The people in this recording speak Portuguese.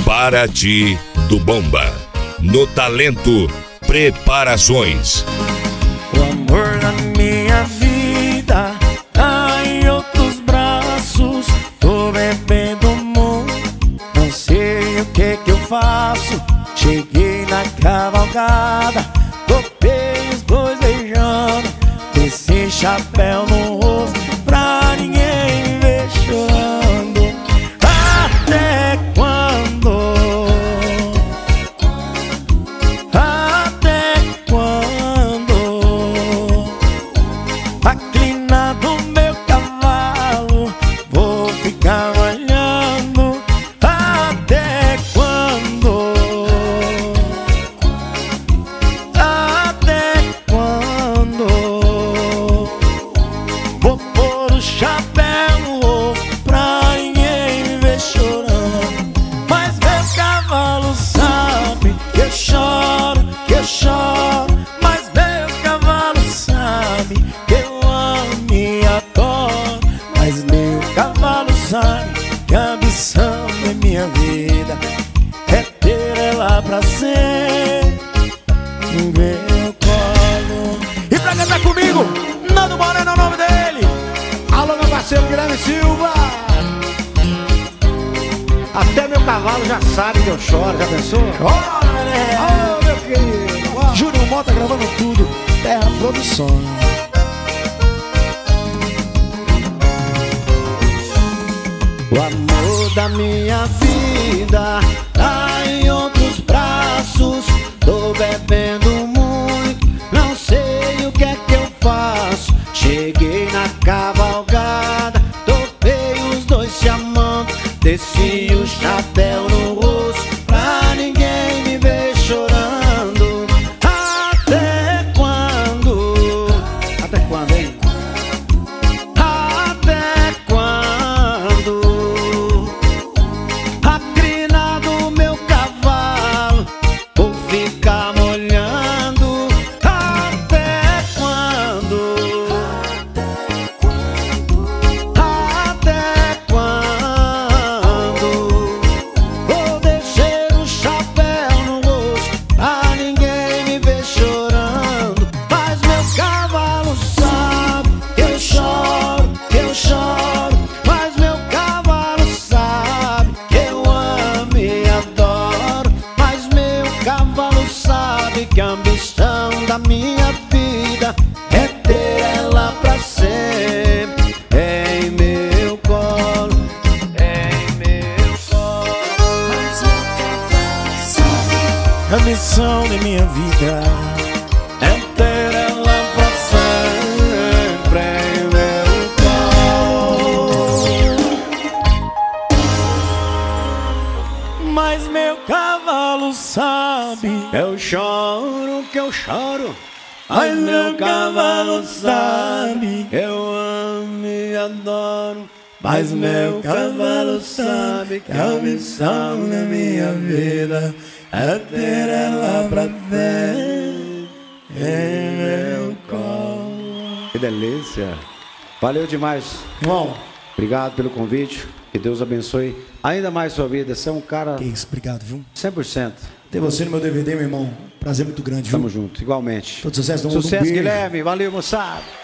Paraty do Bomba. No talento, preparações. O amor da minha vida tá em outros braços. Tô bebendo muito, não sei o que eu faço. Cheguei na cavalgada, topei os dois beijando. Desci chapéu no rosto pra ninguém me ver chorando. Até quando? Até quando? Inclinado meu cavalo, vou ficar olhando. Até quando? Até quando? Vou pôr o chapéu no rosto pra ninguém me ver chorando. Mas meu cavalo sabe que eu choro, que eu choro. Mas meu cavalo sabe que eu amo e adoro. Mas meu cavalo sabe que a ambição da minha vida é ter ela pra sempre no meu colo. E pra cantar comigo, Nando Moreno é o nome dele. Alô, meu parceiro Guilherme Silva. Até meu cavalo já sabe que eu choro, já pensou? Bora, Lelé! Ô, meu querido. Uau. Júnior Mota gravando tudo, Terra Produções. O amor da minha vida tá em outros braços. Tô bebendo muito, não sei o que é que eu faço. Cheguei na cavalgada, topei os dois se amando. Desci o chapéu no rosto pra ninguém me ver chorando. Até quando? Até quando, hein? Até quando? A crina do meu cavalo, vou ficar molhando. Até quando? Até quando? Vou deixar o chapéu no rosto pra ninguém me ver chorando. Mas meu cavalo sabe que eu choro, que eu choro. Mas meu cavalo sabe que eu amo e adoro. Mas meu cavalo sabe que a ambição da minha vida é ter ela pra sempre em meu colo, em meu colo. Mas meu cavalo sabe, a missão da minha vida é ter ela pra sempre em meu colo. Mas meu cavalo sabe, eu choro, que eu choro. Mas meu cavalo sabe, eu amo e adoro. Mas meu cavalo sabe que a missão da minha vida é ter ela pra ver em meu colo. Que delícia. Valeu demais. Irmão, Obrigado pelo convite. Que Deus abençoe ainda mais sua vida. Você é um cara que isso, obrigado, viu? 100%. Ter você no meu DVD, meu irmão, prazer muito grande, viu? Tamo junto, igualmente. Todo sucesso do mundo. Sucesso, Um beijo. Guilherme. Valeu, moçada.